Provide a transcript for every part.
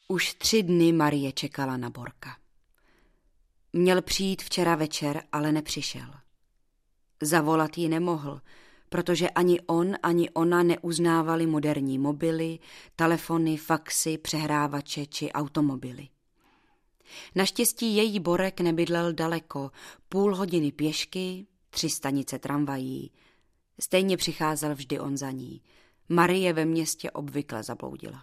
Už 3 dny Marie čekala na Borka. Měl přijít včera večer, ale nepřišel. Zavolat ji nemohl, protože ani on, ani ona neuznávali moderní mobily, telefony, faxy, přehrávače či automobily. Naštěstí její Borek nebydlel daleko, 0,5 hodiny pěšky, 3 stanice tramvají. Stejně přicházel vždy on za ní. Marie ve městě obvykle zabloudila.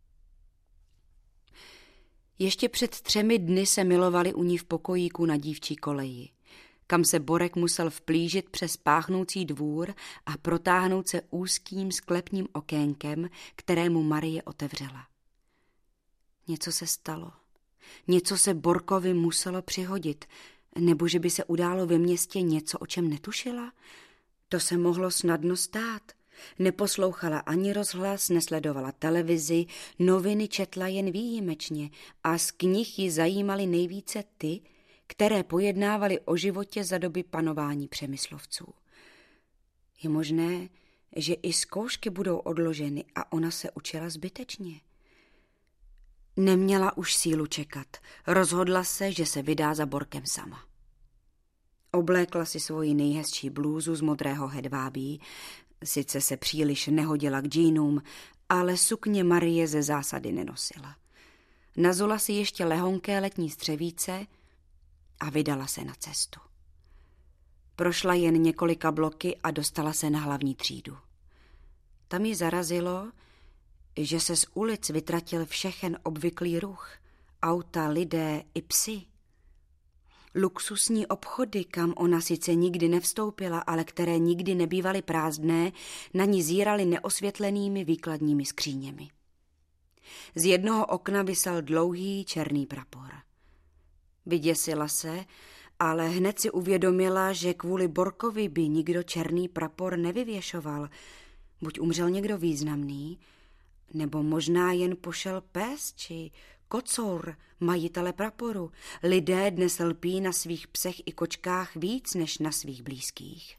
Ještě před 3 dny se milovali u ní v pokojíku na dívčí koleji, kam se Borek musel vplížit přes páchnoucí dvůr a protáhnout se úzkým sklepním okénkem, kterému Marie otevřela. Něco se stalo. Něco se Borkovi muselo přihodit, nebo že by se událo ve městě něco, o čem netušila? To se mohlo snadno stát. Neposlouchala ani rozhlas, nesledovala televizi, noviny četla jen výjimečně a z knih ji zajímaly nejvíce ty, které pojednávaly o životě za doby panování Přemyslovců. Je možné, že i zkoušky budou odloženy a ona se učila zbytečně. Neměla už sílu čekat, rozhodla se, že se vydá za Borkem sama. Oblékla si svoji nejhezčí blůzu z modrého hedvábí, sice se příliš nehodila k džínům, ale sukně Marie ze zásady nenosila. Nazula si ještě lehonké letní střevíce a vydala se na cestu. Prošla jen několika bloky a dostala se na hlavní třídu. Tam ji zarazilo, že se z ulic vytratil všechen obvyklý ruch, auta, lidé i psi. Luxusní obchody, kam ona sice nikdy nevstoupila, ale které nikdy nebývaly prázdné, na ní zíraly neosvětlenými výkladními skříněmi. Z jednoho okna visel dlouhý černý prapor. Vyděsila se, ale hned si uvědomila, že kvůli Borkovi by nikdo černý prapor nevyvěšoval. Buď umřel někdo významný, nebo možná jen pošel pes či kocour, majitele praporu. Lidé dnes lpí na svých psech i kočkách víc než na svých blízkých.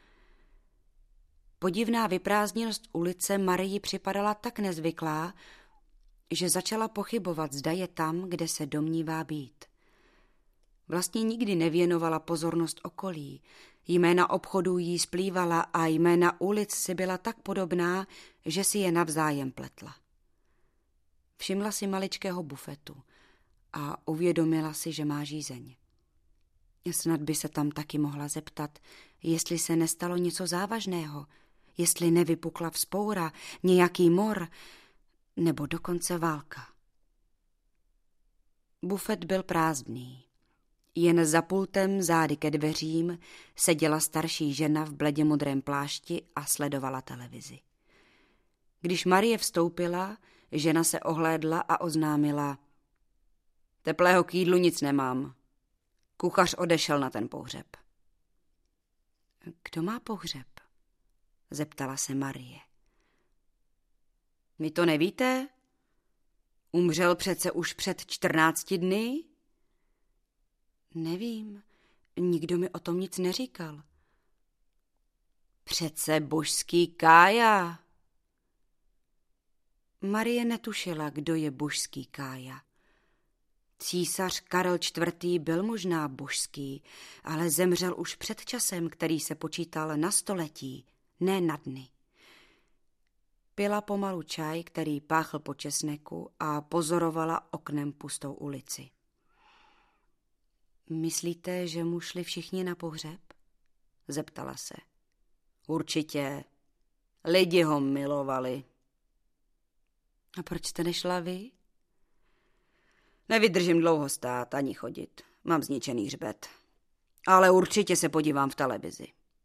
Podivná vyprázdněnost ulice Marii připadala tak nezvyklá, že začala pochybovat, zda je tam, kde se domnívá být. Vlastně nikdy nevěnovala pozornost okolí. Jména obchodů jí splývala a jména ulic si byla tak podobná, že si je navzájem pletla. Všimla si maličkého bufetu a uvědomila si, že má žízeň. Snad by se tam taky mohla zeptat, jestli se nestalo něco závažného, jestli nevypukla vzpoura, nějaký mor, nebo dokonce válka. Bufet byl prázdný. Jen za pultem zády ke dveřím seděla starší žena v bledě modrém plášti a sledovala televizi. Když Marie vstoupila, žena se ohlédla a oznámila: teplého k jídlu nic nemám. Kuchař odešel na ten pohřeb. Kdo má pohřeb? Zeptala se Marie. Vy to nevíte? Umřel přece už před 14 dny? Nevím, nikdo mi o tom nic neříkal. Přece božský Kája. Marie netušila, kdo je božský Kája. Císař Karel IV. Byl možná božský, ale zemřel už před časem, který se počítal na století, ne na dny. Pila pomalu čaj, který páchl po česneku, a pozorovala oknem pustou ulici. Myslíte, že mu šli všichni na pohřeb? Zeptala se. Určitě. Lidi ho milovali. A proč jste nešla vy? Nevydržím dlouho stát ani chodit. Mám zničený hřbet. Ale určitě se podívám v televizi.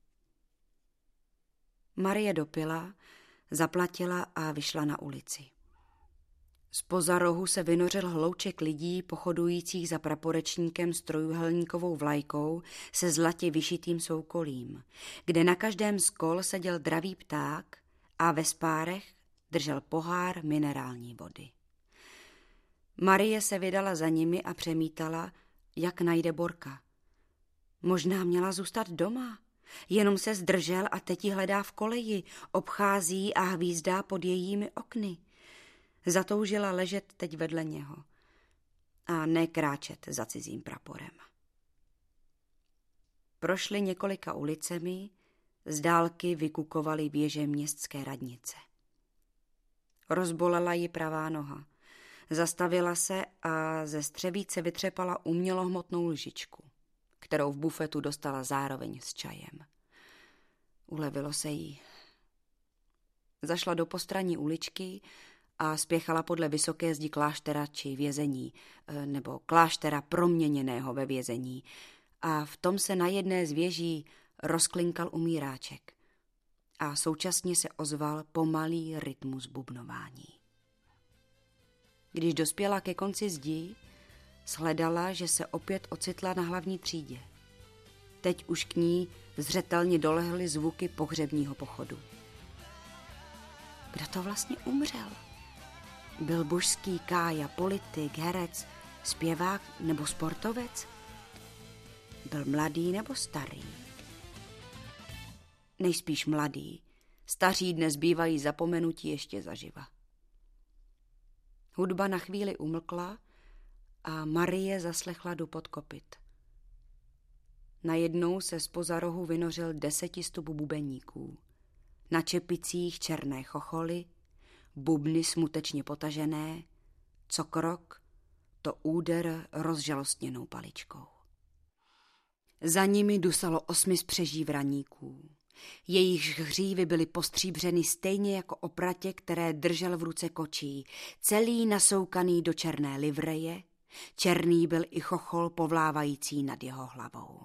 Marie dopila, zaplatila a vyšla na ulici. Zpoza rohu se vynořil hlouček lidí pochodujících za praporečníkem s trojúhelníkovou vlajkou se zlatě vyšitým soukolím, kde na každém z kol seděl dravý pták a ve spárech držel pohár minerální vody. Marie se vydala za nimi a přemítala, jak najde Borka. Možná měla zůstat doma, jenom se zdržel a teď ji hledá v koleji, obchází a hvízdá pod jejími okny. Zatoužila ležet teď vedle něho a ne kráčet za cizím praporem. Prošli několika ulicemi, z dálky vykukovaly věže městské radnice. Rozbolela ji pravá noha. Zastavila se a ze střevíce vytřepala umělohmotnou lžičku, kterou v bufetu dostala zároveň s čajem. Ulevilo se jí. Zašla do postranní uličky a spěchala podle vysoké zdi kláštera či vězení, nebo kláštera proměněného ve vězení. A v tom se na jedné z věží rozklinkal umíráček a současně se ozval pomalý rytmus bubnování. Když dospěla ke konci zdi, shledala, že se opět ocitla na hlavní třídě. Teď už k ní zřetelně dolehly zvuky pohřebního pochodu. Kdo to vlastně umřel? Byl božský Kája politik, herec, zpěvák nebo sportovec? Byl mladý nebo starý? Nejspíš mladý. Staří dnes bývají zapomenutí ještě zaživa. Hudba na chvíli umlkla a Marie zaslechla dupot kopyt. Najednou se zpoza rohu vynořil 10 stup bubeníků. Na čepicích černé chocholy, bubny smutečně potažené, co krok, to úder rozžalostněnou paličkou. Za nimi dusalo 8 spřeží vraníků. Jejichž hřívy byly postříbřeny stejně jako opratě, které držel v ruce kočí, celý nasoukaný do černé livreje, černý byl i chochol povlávající nad jeho hlavou.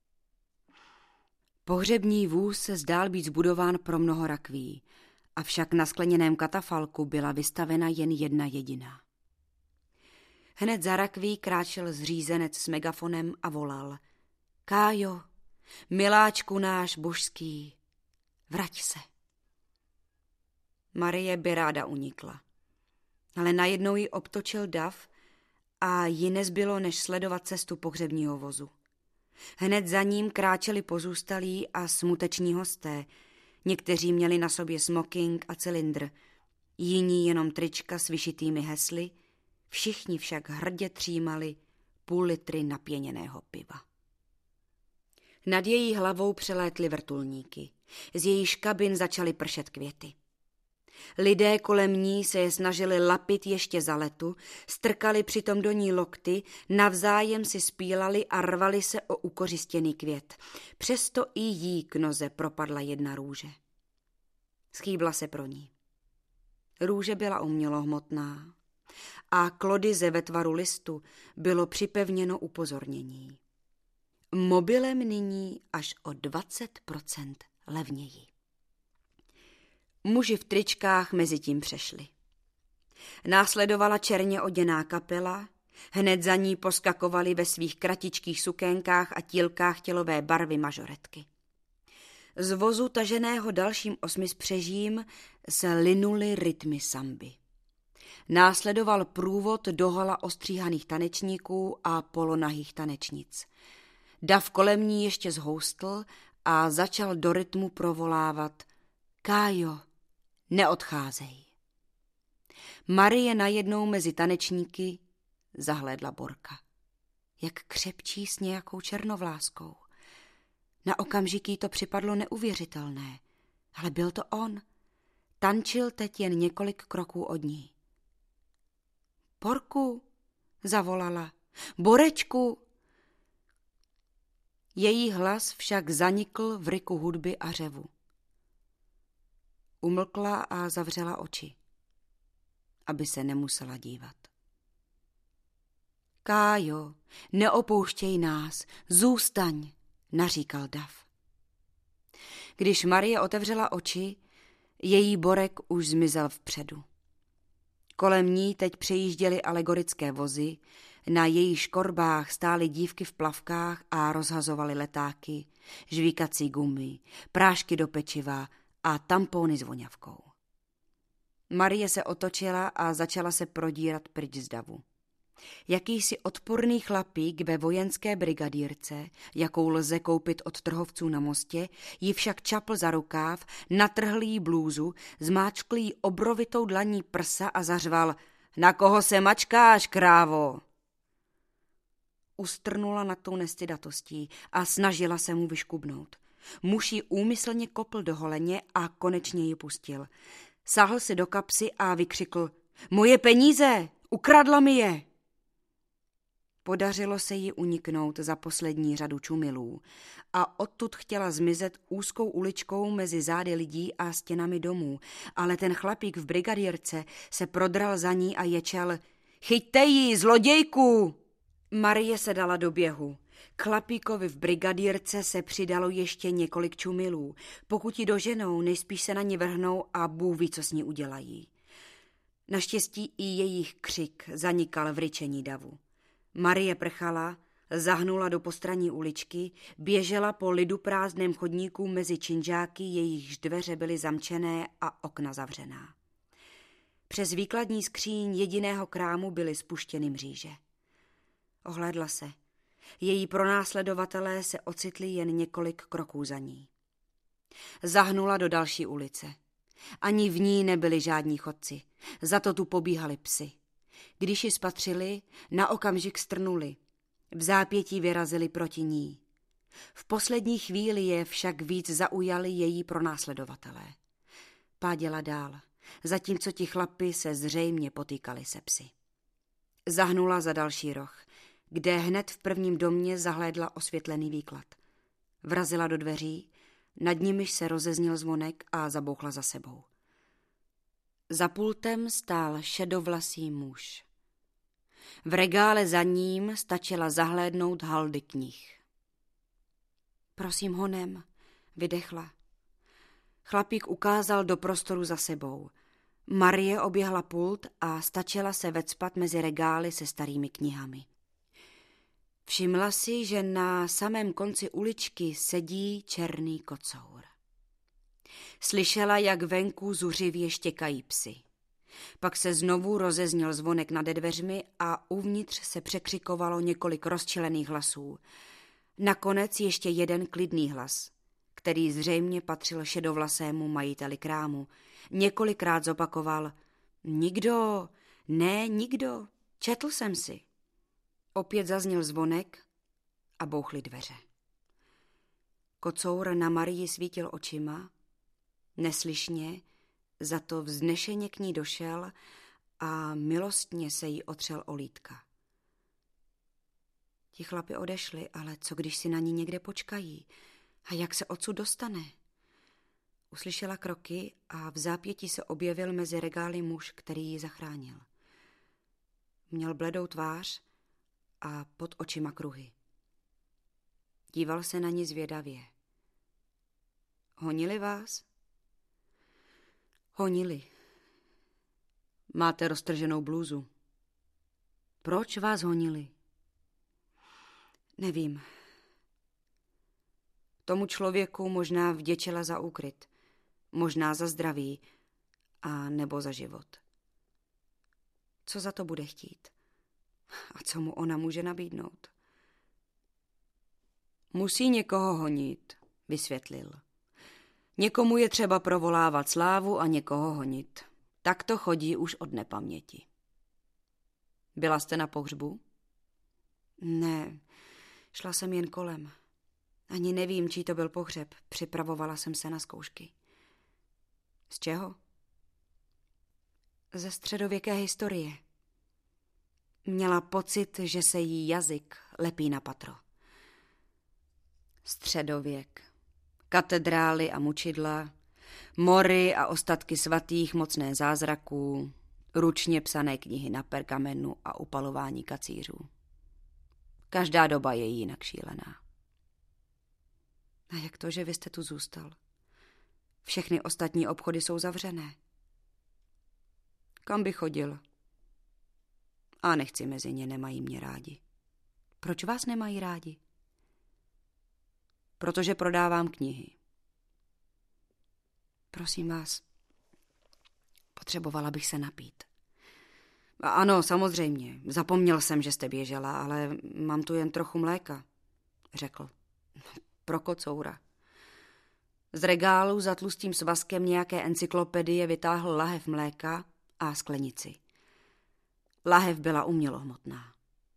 Pohřební vůz se zdál být zbudován pro mnoho rakví, avšak na skleněném katafalku byla vystavena jen jedna jediná. Hned za rakví kráčel zřízenec s megafonem a volal: Kájo, miláčku náš božský, vrať se. Marie by ráda unikla, ale najednou ji obtočil dav a jí nezbylo, než sledovat cestu pohřebního vozu. Hned za ním kráčeli pozůstalí a smuteční hosté. Někteří měli na sobě smoking a cylindr, jiní jenom trička s vyšitými hesly, všichni však hrdě třímali půl litry napěněného piva. Nad její hlavou přelétly vrtulníky. Z jejíž kabin začaly pršet květy. Lidé kolem ní se je snažili lapit ještě za letu, strkali přitom do ní lokty, navzájem si spílali a rvali se o ukořistěný květ. Přesto i jí k noze propadla jedna růže. Schýbla se pro ní. Růže byla umělohmotná a k lodyze ve tvaru listu bylo připevněno upozornění. Mobilem nyní až o 20% levněji. Muži v tričkách mezi tím přešli. Následovala černě oděná kapela, hned za ní poskakovaly ve svých kratičkých sukénkách a tílkách tělové barvy mažoretky. Z vozu taženého dalším 8 spřežím se linuly rytmy samby. Následoval průvod dohola ostříhaných tanečníků a polonahých tanečnic. Dav kolem ní ještě zhoustl a začal do rytmu provolávat: Kájo, neodcházej. Marie najednou mezi tanečníky zahlédla Borka. Jak křepčí s nějakou černovláskou. Na okamžik jí to připadlo neuvěřitelné, ale byl to on. Tančil teď jen několik kroků od ní. Borku, zavolala. Borečku. Její hlas však zanikl v ryku hudby a řevu. Umlkla a zavřela oči, aby se nemusela dívat. Kájo, neopouštěj nás, zůstaň, naříkal dav. Když Marie otevřela oči, její Borek už zmizel vpředu. Kolem ní teď přejížděly alegorické vozy, na jejich korbách stály dívky v plavkách a rozhazovaly letáky, žvíkací gumy, prášky do pečiva a tampony s voňavkou. Marie se otočila a začala se prodírat pryč z davu. Jakýsi odporný chlapík ve vojenské brigadírce, jakou lze koupit od trhovců na mostě, ji však čapl za rukáv, natrhl jí blůzu, zmáčkl jí obrovitou dlaní prsa a zařval: Na koho se mačkáš, krávo? Ustrnula nad tou nestydatostí a snažila se mu vyškubnout. Muž ji úmyslně kopl do holeně a konečně ji pustil. Sáhl si do kapsy a vykřikl: Moje peníze! Ukradla mi je! Podařilo se jí uniknout za poslední řadu čumilů a odtud chtěla zmizet úzkou uličkou mezi zády lidí a stěnami domů, ale ten chlapík v brigadírce se prodral za ní a ječel: Chyťte ji, zlodějku! Marie se dala do běhu. K chlapíkovi v brigadírce se přidalo ještě několik čumilů. Pokud ji doženou, nejspíš se na ní vrhnou a Bůh ví, co s ní udělají. Naštěstí i jejich křik zanikal v ryčení davu. Marie prchala, zahnula do postranní uličky, běžela po liduprázdném chodníku mezi činžáky, jejichž dveře byly zamčené a okna zavřená. Přes výkladní skříň jediného krámu byly spuštěny mříže. Ohlédla se. Její pronásledovatelé se ocitli jen několik kroků za ní. Zahnula do další ulice. Ani v ní nebyli žádní chodci, za to tu pobíhali psy. Když ji spatřili, na okamžik strnuli. V zápětí vyrazili proti ní. V poslední chvíli je však víc zaujali její pronásledovatelé. Páděla dál, zatímco ti chlapi se zřejmě potýkali se psy. Zahnula za další roh, kde hned v prvním domě zahlédla osvětlený výklad. Vrazila do dveří, nad nimiž se rozeznil zvonek a zabouchla za sebou. Za pultem stál šedovlasý muž. V regále za ním stačila zahlédnout haldy knih. Prosím, honem, vydechla. Chlapík ukázal do prostoru za sebou. Marie oběhla pult a stačila se vecpat mezi regály se starými knihami. Všimla si, že na samém konci uličky sedí černý kocour. Slyšela, jak venku zuřivě štěkají psy. Pak se znovu rozezněl zvonek nade dveřmi a uvnitř se překřikovalo několik rozčilených hlasů. Nakonec ještě jeden klidný hlas, který zřejmě patřil šedovlasému majiteli krámu. Několikrát zopakoval: Nikdo, ne, nikdo, četl jsem si. Opět zazněl zvonek a bouchly dveře. Kocour na Marii svítil očima, neslyšně, za to vznešeně k ní došel a milostně se jí otřel o lítka. Ti chlapi odešli, ale co když si na ní někde počkají? A jak se odsud dostane? Uslyšela kroky a v zápětí se objevil mezi regály muž, který ji zachránil. Měl bledou tvář a pod očima kruhy. Díval se na ní zvědavě. Honili vás? Honili. Máte roztrženou blůzu. Proč vás honili? Nevím. Tomu člověku možná vděčila za úkryt, možná za zdraví a nebo za život. Co za to bude chtít? A co mu ona může nabídnout? Musí někoho honit, vysvětlil. Někomu je třeba provolávat slávu a někoho honit. Tak to chodí už od nepaměti. Byla jste na pohřbu? Ne, šla jsem jen kolem. Ani nevím, čí to byl pohřeb. Připravovala jsem se na zkoušky. Z čeho? Ze středověké historie. Měla pocit, že se jí jazyk lepí na patro. Středověk. Katedrály a mučidla, mory a ostatky svatých, mocné zázraků, ručně psané knihy na pergamenu a upalování kacířů. Každá doba je jinak šílená. A jak to, že vy jste tu zůstal? Všechny ostatní obchody jsou zavřené. Kam by chodil? A nechci mezi ně, nemají mě rádi. Proč vás nemají rádi? Protože prodávám knihy. Prosím vás, potřebovala bych se napít. Ano, samozřejmě. Zapomněl jsem, že jste běžela, ale mám tu jen trochu mléka, řekl. Pro kocoura. Z regálu za tlustým svazkem nějaké encyklopedie vytáhl lahev mléka a sklenici. Lahev byla umělohmotná.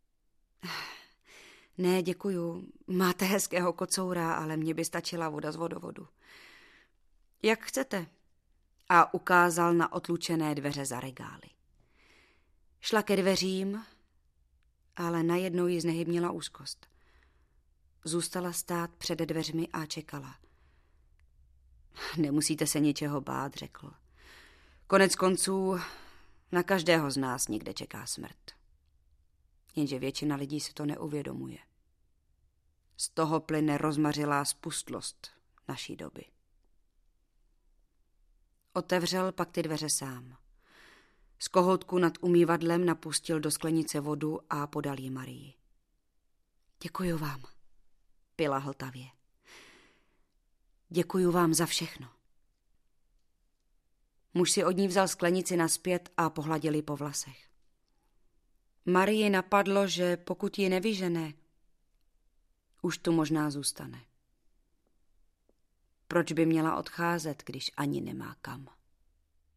Ne, děkuju. Máte hezkého kocoura, ale mně by stačila voda z vodovodu. Jak chcete. A ukázal na otlučené dveře za regály. Šla ke dveřím, ale najednou ji znehybnila úzkost. Zůstala stát před dveřmi a čekala. Nemusíte se ničeho bát, řekl. Konec konců na každého z nás někde čeká smrt. Jenže většina lidí si to neuvědomuje. Z toho plyne rozmařilá spustlost naší doby. Otevřel pak ty dveře sám. Z kohoutku nad umývadlem napustil do sklenice vodu a podal ji Marii. Děkuju vám, pila hltavě. Děkuju vám za všechno. Muž si od ní vzal sklenici nazpět a pohladil ji po vlasech. Marii napadlo, že pokud ji nevyžene, už tu možná zůstane. Proč by měla odcházet, když ani nemá kam?